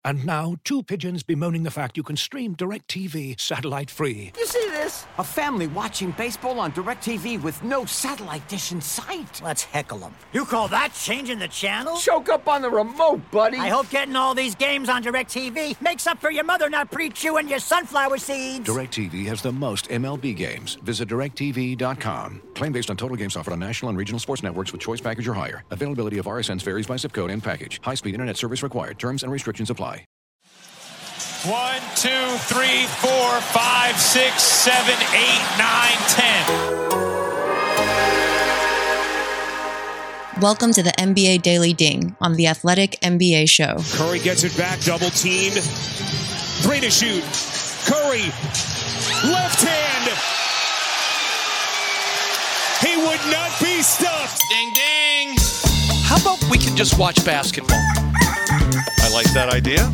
And now, two pigeons bemoaning the fact you can stream DirecTV satellite-free. You see this? A family watching baseball on DirecTV with no satellite dish in sight. Let's heckle them. You call that changing the channel? Choke up on the remote, buddy. I hope getting all these games on DirecTV makes up for your mother not pre-chewing your sunflower seeds. DirecTV has the most MLB games. Visit DirecTV.com. Claim based on total games offered on national and regional sports networks with choice package or higher. Availability of RSNs varies by zip code and package. High-speed internet service required. Terms and restrictions apply. 1, 2, 3, 4, 5, 6, 7, 8, 9, 10. Welcome to the NBA Daily Ding on the Athletic NBA Show. Curry gets it back, double teamed. 3 to shoot. Curry, left hand. He would not be stuffed. Ding, ding. How about we can just watch basketball? I like that idea.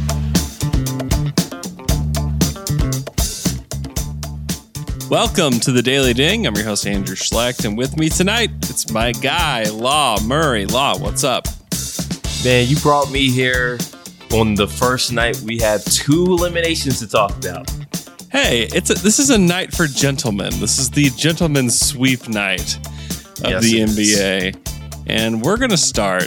Welcome to the Daily Ding. I'm your host, Andrew Schlecht, and with me tonight, it's my guy, Law Murray. Law, what's up? Man, you brought me here on the first night. We had 2 eliminations to talk about. Hey, this is a night for gentlemen. This is the gentleman's sweep night of the NBA. And we're going to start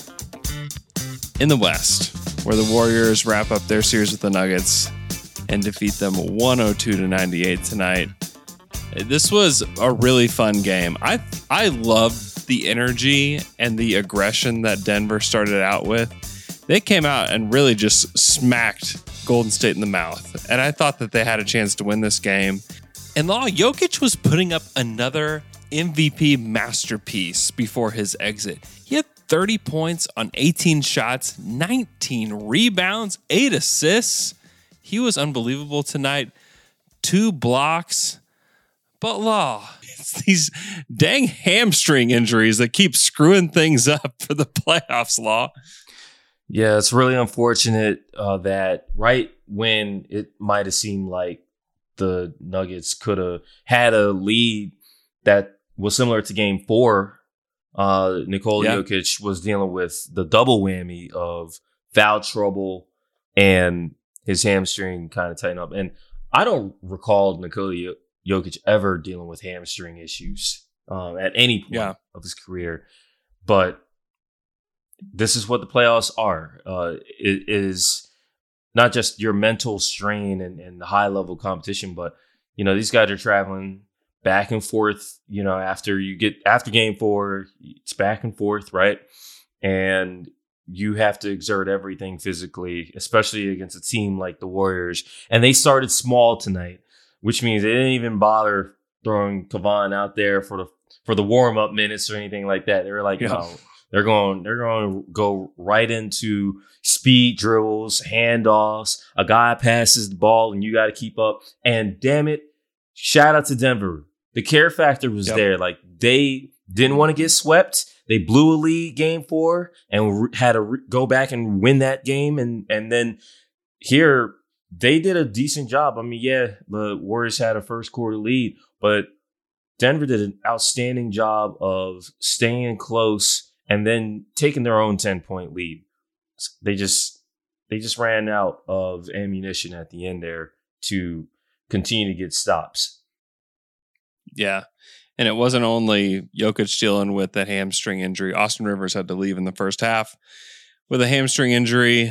in the West, where the Warriors wrap up their series with the Nuggets and defeat them 102-98 tonight. This was a really fun game. I loved the energy and the aggression that Denver started out with. They came out and really just smacked Golden State in the mouth. And I thought that they had a chance to win this game. And Law, Jokic was putting up another MVP masterpiece before his exit. He had 30 points on 18 shots, 19 rebounds, 8 assists. He was unbelievable tonight. 2 blocks. But Law, it's these dang hamstring injuries that keep screwing things up for the playoffs, Law. Yeah, it's really unfortunate that right when it might have seemed like the Nuggets could have had a lead that was similar to Game 4, Nikola Jokic was dealing with the double whammy of foul trouble and his hamstring kind of tightened up. And I don't recall Nikola Jokic ever dealing with hamstring issues at any point of his career. But this is what the playoffs are. It is not just your mental strain and the high level competition, but these guys are traveling back and forth. After Game 4, it's back and forth, right? And you have to exert everything physically, especially against a team like the Warriors. And they started small tonight, which means they didn't even bother throwing Kevon out there for the warm up minutes or anything like that. They were like, no. They're going to go right into speed dribbles, handoffs. A guy passes the ball and you got to keep up. And damn it, shout out to Denver. The care factor was there. Like, they didn't want to get swept. They blew a lead Game 4 and had to go back and win that game. And then here, they did a decent job. I mean, the Warriors had a first quarter lead, but Denver did an outstanding job of staying close and then taking their own 10-point lead. They just ran out of ammunition at the end there to continue to get stops. Yeah. And it wasn't only Jokic dealing with that hamstring injury. Austin Rivers had to leave in the first half with a hamstring injury.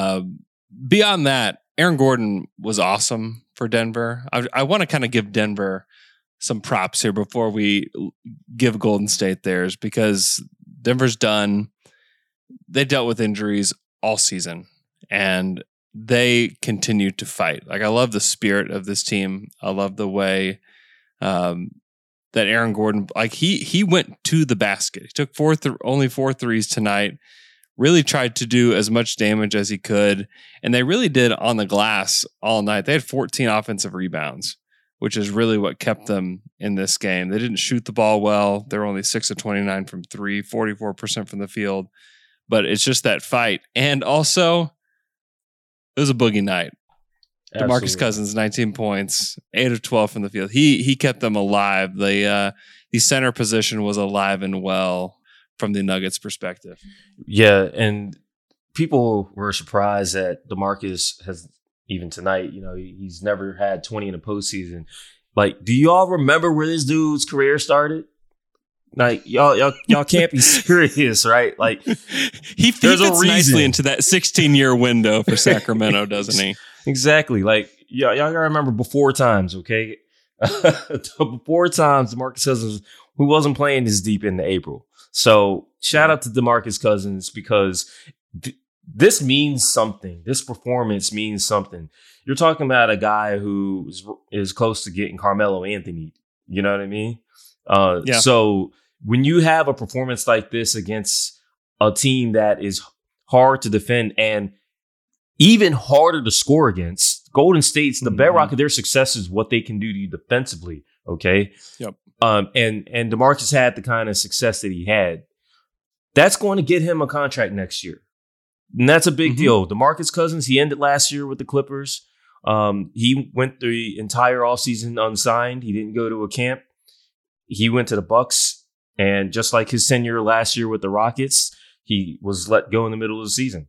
Beyond that, Aaron Gordon was awesome for Denver. I want to kind of give Denver some props here before we give Golden State theirs, because Denver's done. They dealt with injuries all season, and they continue to fight. Like, I love the spirit of this team. I love the way that Aaron Gordon, like, he went to the basket. He took only 4 threes tonight. Really tried to do as much damage as he could, and they really did on the glass all night. They had 14 offensive rebounds, which is really what kept them in this game. They didn't shoot the ball well. They were only 6 of 29 from 3, 44% from the field. But it's just that fight. And also, it was a boogie night. Absolutely. DeMarcus Cousins, 19 points, 8 of 12 from the field. He kept them alive. The center position was alive and well from the Nuggets' perspective. Yeah, and people were surprised that DeMarcus has, even tonight, he's never had 20 in the postseason. Like, do y'all remember where this dude's career started? Like, y'all can't be serious, right? Like, he fits nicely into that 16-year window for Sacramento, doesn't he? Exactly. Like, y'all gotta remember before times, okay? Before times, DeMarcus Cousins, who wasn't playing this deep into April. So, shout out to DeMarcus Cousins, because this means something. This performance means something. You're talking about a guy who is close to getting Carmelo Anthony. You know what I mean? Yeah. So when you have a performance like this against a team that is hard to defend and even harder to score against, Golden State's the bedrock of their success is what they can do to you defensively. Okay. Yep. And DeMarcus had the kind of success that he had. That's going to get him a contract next year. And that's a big deal. DeMarcus Cousins, he ended last year with the Clippers. He went the entire offseason unsigned. He didn't go to a camp. He went to the Bucks, and just like his tenure last year with the Rockets, he was let go in the middle of the season.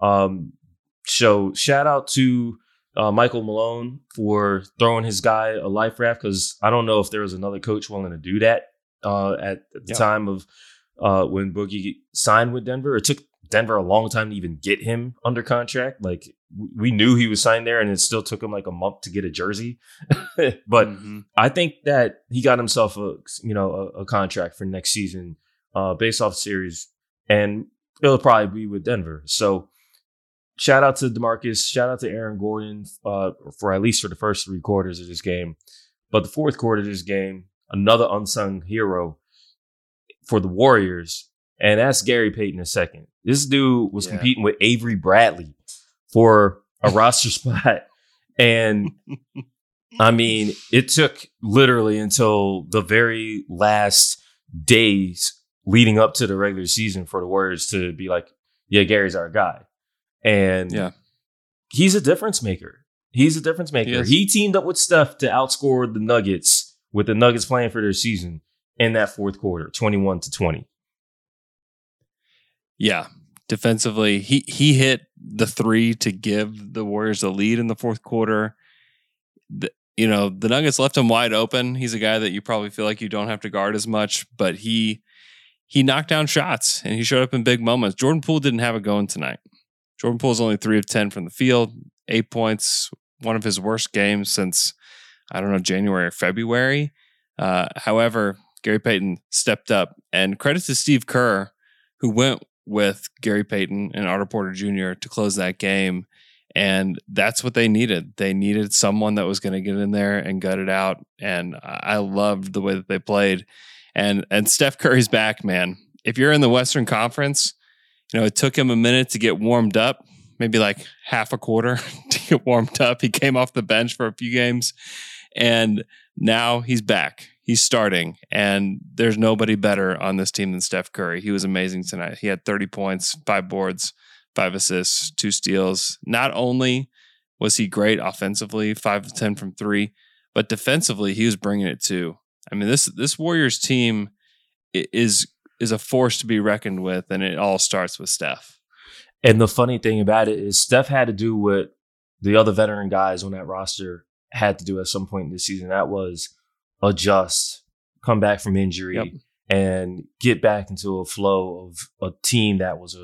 So shout out to Michael Malone for throwing his guy a life raft, because I don't know if there was another coach willing to do that at the time of when Boogie signed with Denver. It took Denver a long time to even get him under contract. Like, we knew he was signed there, and it still took him like a month to get a jersey. But I think that he got himself a contract for next season based off the series, and it'll probably be with Denver. So shout out to DeMarcus, shout out to Aaron Gordon for at least for the first 3 quarters of this game. But the fourth quarter of this game, another unsung hero for the Warriors, and that's Gary Payton II. This dude was competing with Avery Bradley for a roster spot. And I mean, it took literally until the very last days leading up to the regular season for the Warriors to be like, yeah, Gary's our guy. And he's a difference maker. He's a difference maker. He teamed up with Steph to outscore the Nuggets, with the Nuggets playing for their season in that fourth quarter, 21-20. Yeah. Defensively, he hit the 3 to give the Warriors the lead in the fourth quarter. The Nuggets left him wide open. He's a guy that you probably feel like you don't have to guard as much, but he knocked down shots and he showed up in big moments. Jordan Poole didn't have it going tonight. Jordan Poole's only 3 of 10 from the field, 8 points, one of his worst games since, January or February. However, Gary Payton stepped up, and credit to Steve Kerr, who went with Gary Payton and Otto Porter Jr. to close that game. And that's what they needed. They needed someone that was going to get in there and gut it out. And I loved the way that they played. And Steph Curry's back, man. If you're in the Western Conference, it took him a minute to get warmed up, maybe like half a quarter to get warmed up. He came off the bench for a few games, and now he's back. He's starting, and there's nobody better on this team than Steph Curry. He was amazing tonight. He had 30 points, 5 boards, 5 assists, 2 steals. Not only was he great offensively, 5 of 10 from 3, but defensively, he was bringing it too. I mean, this Warriors team is a force to be reckoned with, and it all starts with Steph. And the funny thing about it is Steph had to do what the other veteran guys on that roster had to do at some point in the season. That was adjust, come back from injury, and get back into a flow of a team that was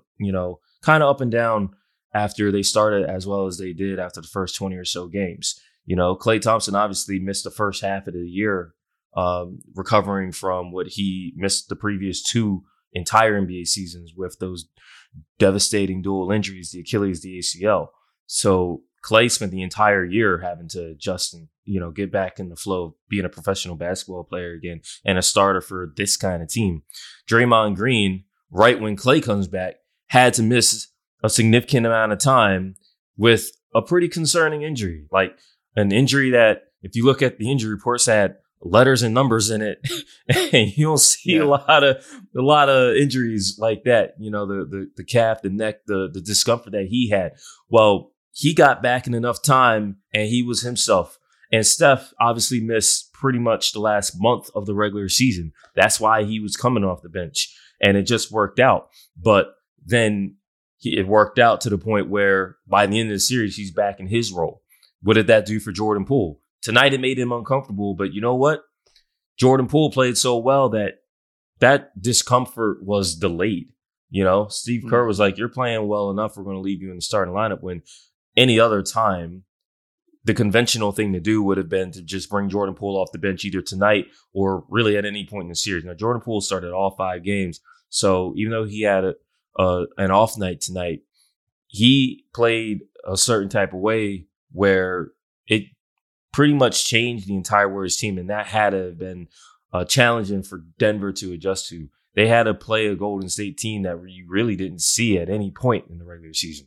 kind of up and down after they started as well as they did after the first 20 or so games. Klay Thompson obviously missed the first half of the year, recovering from what he missed the previous 2 entire NBA seasons with those devastating dual injuries, the Achilles, the ACL. So Klay spent the entire year having to adjust and, get back in the flow of being a professional basketball player again and a starter for this kind of team. Draymond Green, right when Klay comes back, had to miss a significant amount of time with a pretty concerning injury, like an injury that, if you look at the injury reports, had letters and numbers in it, and you don't see a lot of injuries like that. The calf, the neck, the discomfort that he had. Well, he got back in enough time, and he was himself. And Steph obviously missed pretty much the last month of the regular season. That's why he was coming off the bench, and it just worked out. But then it worked out to the point where by the end of the series, he's back in his role. What did that do for Jordan Poole? Tonight, it made him uncomfortable, but you know what? Jordan Poole played so well that discomfort was delayed. You know, Steve Kerr was like, you're playing well enough. We're going to leave you in the starting lineup. When any other time, the conventional thing to do would have been to just bring Jordan Poole off the bench either tonight or really at any point in the series. Now, Jordan Poole started all 5 games. So even though he had an off night tonight, he played a certain type of way where it pretty much changed the entire Warriors team. And that had to have been challenging for Denver to adjust to. They had to play a Golden State team that you really didn't see at any point in the regular season.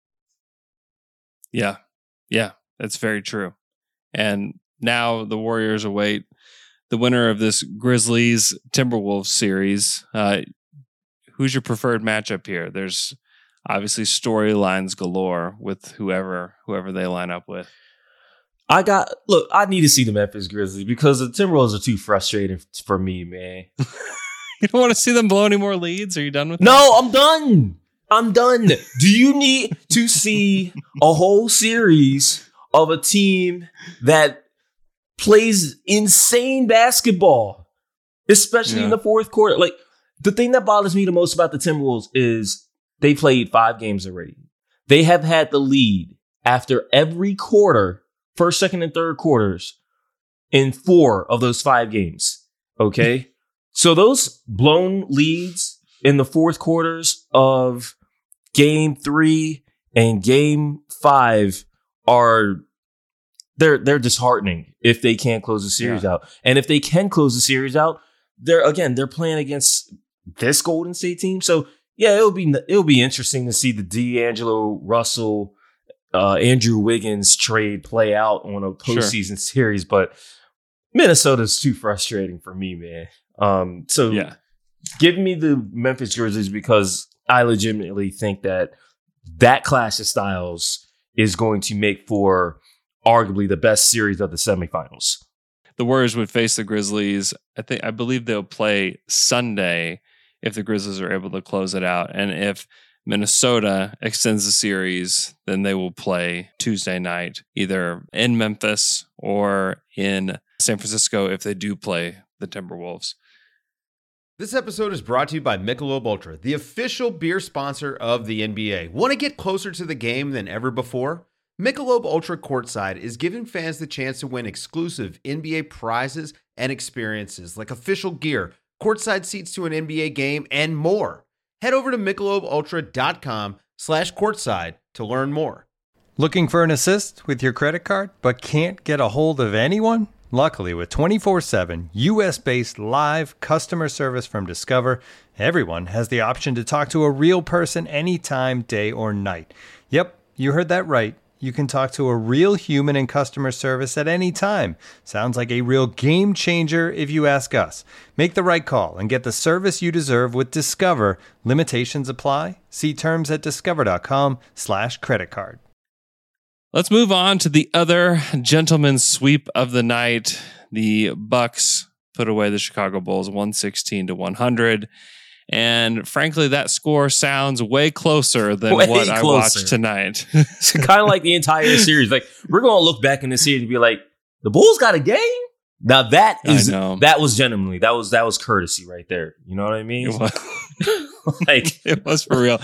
Yeah, that's very true. And now the Warriors await the winner of this Grizzlies Timberwolves series. Who's your preferred matchup here? There's obviously storylines galore with whoever they line up with. I need to see the Memphis Grizzlies because the Timberwolves are too frustrating for me, man. You don't want to see them blow any more leads? Are you done with that? No, I'm done. Do you need to see a whole series of a team that plays insane basketball, especially in the fourth quarter? Like, the thing that bothers me the most about the Timberwolves is they played 5 games already. They have had the lead after every quarter, first, second, and third quarters in 4 of those 5 games. Okay? So those blown leads in the fourth quarters of Game 3 and Game 5 they're disheartening if they can't close the series out. And if they can close the series out, they're playing against this Golden State team. So yeah, it'll be interesting to see the D'Angelo Russell, Andrew Wiggins trade play out on a postseason series. But Minnesota's too frustrating for me, man. Give me the Memphis Grizzlies because I legitimately think that clash of styles is going to make for arguably the best series of the semifinals. The Warriors would face the Grizzlies. I believe they'll play Sunday if the Grizzlies are able to close it out. And if Minnesota extends the series, then they will play Tuesday night, either in Memphis or in San Francisco if they do play the Timberwolves. This episode is brought to you by Michelob Ultra, the official beer sponsor of the NBA. Want to get closer to the game than ever before? Michelob Ultra Courtside is giving fans the chance to win exclusive NBA prizes and experiences like official gear, courtside seats to an NBA game, and more. Head over to MichelobUltra.com/courtside to learn more. Looking for an assist with your credit card but can't get a hold of anyone? Luckily, with 24/7 U.S.-based live customer service from Discover, everyone has the option to talk to a real person anytime, day or night. Yep, you heard that right. You can talk to a real human in customer service at any time. Sounds like a real game changer if you ask us. Make the right call and get the service you deserve with Discover. Limitations apply. See terms at discover.com/creditcard. Let's move on to the other gentleman's sweep of the night. The Bucks put away the Chicago Bulls 116-100. And frankly, that score sounds way closer than what I watched tonight. It's kind of like the entire series. Like, we're going to look back in the series and be like, the Bulls got a game? Now that was genuinely, that was courtesy right there. You know what I mean? It was. Like, it was for real.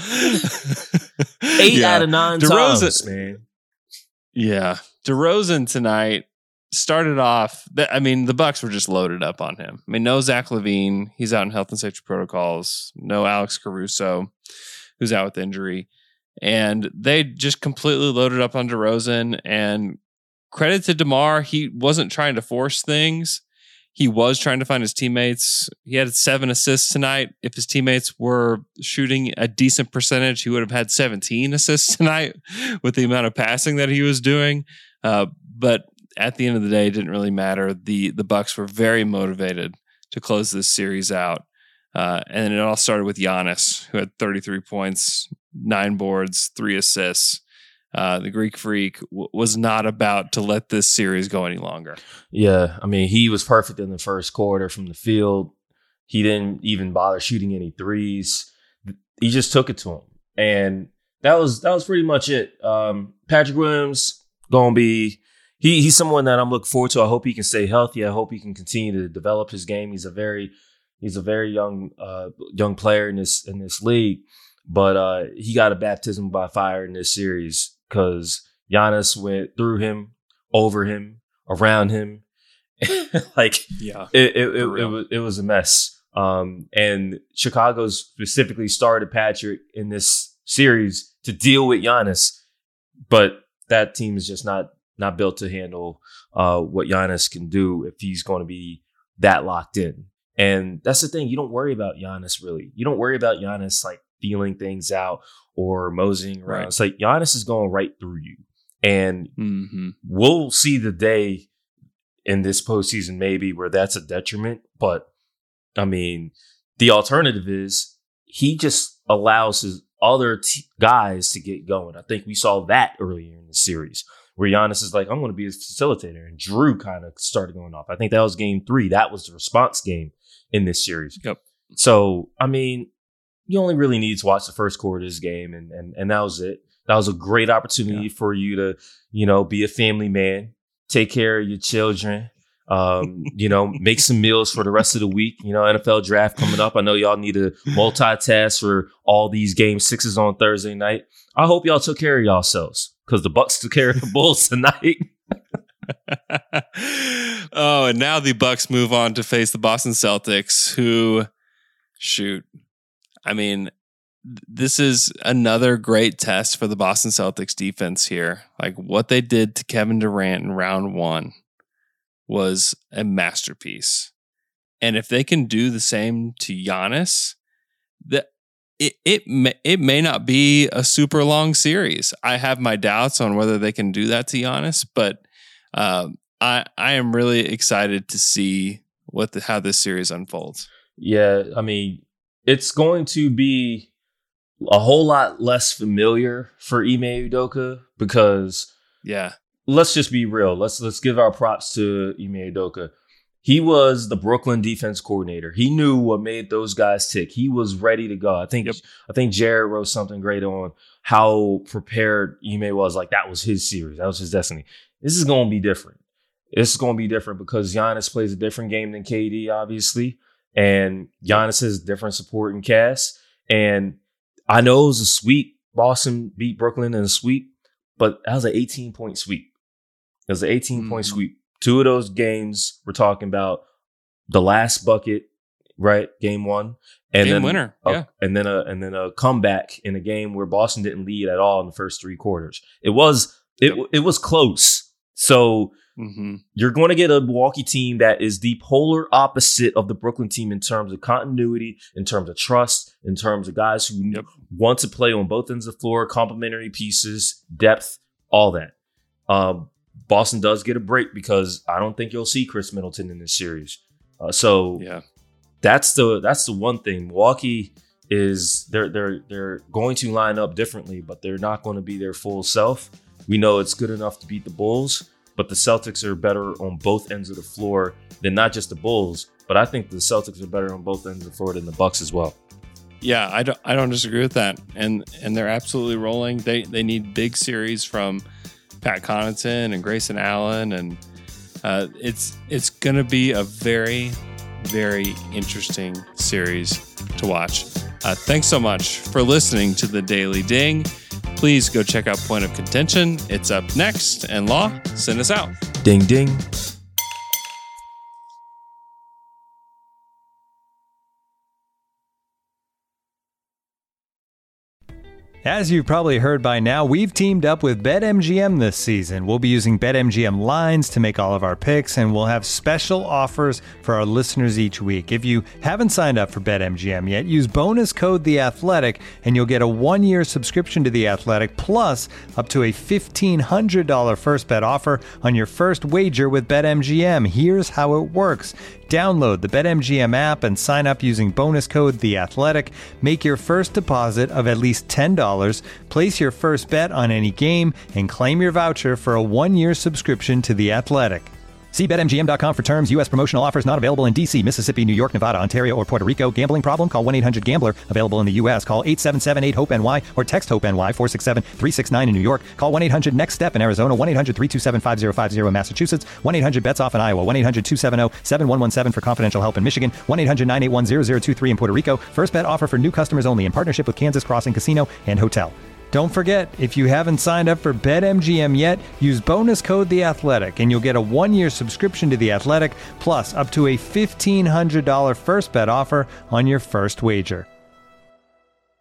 8 out of 9 times, man. Yeah. DeRozan tonight started off, the Bucks were just loaded up on him. I mean, no Zach LaVine. He's out in health and safety protocols. No Alex Caruso, who's out with injury. And they just completely loaded up on DeRozan. And credit to DeMar, he wasn't trying to force things. He was trying to find his teammates. He had 7 assists tonight. If his teammates were shooting a decent percentage, he would have had 17 assists tonight with the amount of passing that he was doing. But at the end of the day, it didn't really matter. The Bucks were very motivated to close this series out. And it all started with Giannis, who had 33 points, 9 boards, 3 assists. The Greek Freak was not about to let this series go any longer. Yeah, I mean, he was perfect in the first quarter from the field. He didn't even bother shooting any threes. He just took it to him. And that was pretty much it. Patrick Williams gonna be he's someone that I'm looking forward to. I hope he can stay healthy. I hope he can continue to develop his game. He's a very young player in this league, but he got a baptism by fire in this series because Giannis went through him, over him, around him. Like, yeah, it was a mess. And Chicago specifically started Patrick in this series to deal with Giannis, but that team is just not built to handle what Giannis can do if he's going to be that locked in. And that's the thing. You don't worry about Giannis, really. You don't worry about Giannis like feeling things out or moseying around. Right. It's like Giannis is going right through you. And we'll see the day in this postseason maybe where that's a detriment. But, I mean, the alternative is he just allows his other guys to get going. I think we saw that earlier in the series where Giannis is like, I'm going to be a facilitator. And Drew kind of started going off. I think that was game 3. That was the response game in this series. Yep. So, I mean, you only really need to watch the first quarter of this game. And that was it. That was a great opportunity for you to, be a family man, take care of your children, make some meals for the rest of the week. NFL draft coming up. I know y'all need to multitask for all these game 6s on Thursday night. I hope y'all took care of yourselves because the Bucks took care of the Bulls tonight. Oh, and now the Bucks move on to face the Boston Celtics, who, this is another great test for the Boston Celtics defense here. Like what they did to Kevin Durant in round 1 was a masterpiece. And if they can do the same to Giannis, it may not be a super long series. I have my doubts on whether they can do that to Giannis, but I am really excited to see how this series unfolds. Yeah, I mean, it's going to be a whole lot less familiar for Ime Udoka because, let's just be real. Let's give our props to Ime Udoka. He was the Brooklyn defense coordinator. He knew what made those guys tick. He was ready to go. I think Jared wrote something great on how prepared Ime was. Like that was his series. That was his destiny. This is going to be different. It's going to be different because Giannis plays a different game than KD, obviously. And Giannis has different supporting cast. And I know it was a sweep. Boston beat Brooklyn in a sweep, but that was an 18-point sweep. It was an 18-point sweep. 2 of those games we're talking about the last bucket, right? Game 1. And game then winner. And then a comeback in a game where Boston didn't lead at all in the first 3 quarters. It was close. So you're going to get a Milwaukee team that is the polar opposite of the Brooklyn team in terms of continuity, in terms of trust, in terms of guys who want to play on both ends of the floor, complementary pieces, depth, all that. Boston does get a break because I don't think you'll see Chris Middleton in this series. That's the one thing. Milwaukee is they're going to line up differently, but they're not going to be their full self. We know it's good enough to beat the Bulls, but the Celtics are better on both ends of the floor than not just the Bulls, but I think the Celtics are better on both ends of the floor than the Bucks as well. Yeah, I don't disagree with that. And they're absolutely rolling. They need big series from Pat Connaughton and Grayson Allen, and it's going to be a very, very interesting series to watch. Thanks so much for listening to the Daily Ding. Please go check out Point of Contention. It's up next. And Law, send us out. Ding, ding. As you've probably heard by now, we've teamed up with BetMGM this season. We'll be using BetMGM lines to make all of our picks, and we'll have special offers for our listeners each week. If you haven't signed up for BetMGM yet, use bonus code The Athletic, and you'll get a 1-year subscription to The Athletic, plus up to a $1,500 first bet offer on your first wager with BetMGM. Here's how it works. Download the BetMGM app and sign up using bonus code The Athletic. Make your first deposit of at least $10. Place your first bet on any game and claim your voucher for a 1-year subscription to The Athletic. See BetMGM.com for terms. U.S. promotional offers not available in D.C., Mississippi, New York, Nevada, Ontario, or Puerto Rico. Gambling problem? Call 1-800-GAMBLER. Available in the U.S. Call 877-8-HOPE-NY or text HOPE-NY 467-369 in New York. Call 1-800-NEXT-STEP in Arizona. 1-800-327-5050 in Massachusetts. 1-800-BETS-OFF in Iowa. 1-800-270-7117 for confidential help in Michigan. 1-800-981-0023 in Puerto Rico. First bet offer for new customers only in partnership with Kansas Crossing Casino and Hotel. Don't forget, if you haven't signed up for BetMGM yet, use bonus code The Athletic, and you'll get a 1-year subscription to The Athletic, plus up to a $1,500 first bet offer on your first wager.